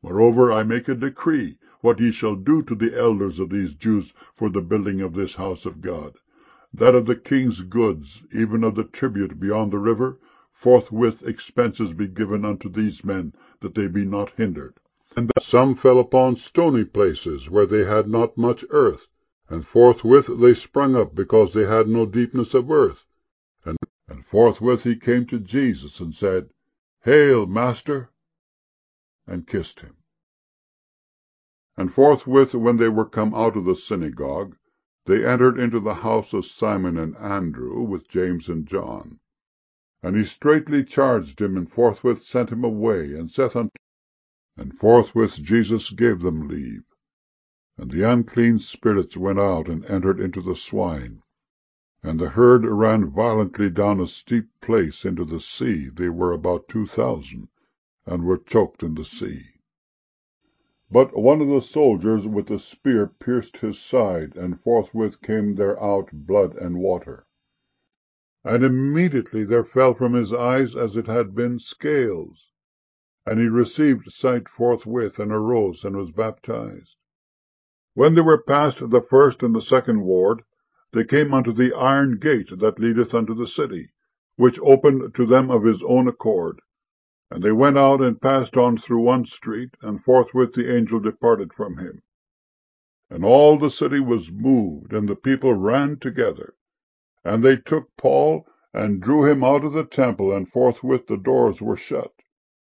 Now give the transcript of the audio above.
Moreover, I make a decree, what ye shall do to the elders of these Jews for the building of this house of God, that of the king's goods, even of the tribute beyond the river, forthwith expenses be given unto these men, that they be not hindered. And that some fell upon stony places, where they had not much earth, and forthwith they sprung up, because they had no deepness of earth. And forthwith he came to Jesus, and said, Hail, Master, and kissed him. And forthwith, when they were come out of the synagogue, they entered into the house of Simon and Andrew, with James and John. And he straitly charged him, and forthwith sent him away, and saith unto him, and forthwith Jesus gave them leave. And the unclean spirits went out, and entered into the swine. And the herd ran violently down a steep place into the sea. They were about 2,000, and were choked in the sea. But one of the soldiers with a spear pierced his side, and forthwith came there out blood and water. And immediately there fell from his eyes as it had been scales. And he received sight forthwith, and arose, and was baptized. When they were past the first and the second ward, they came unto the iron gate that leadeth unto the city, which opened to them of his own accord. And they went out, and passed on through one street, and forthwith the angel departed from him. And all the city was moved, and the people ran together. And they took Paul, and drew him out of the temple, and forthwith the doors were shut.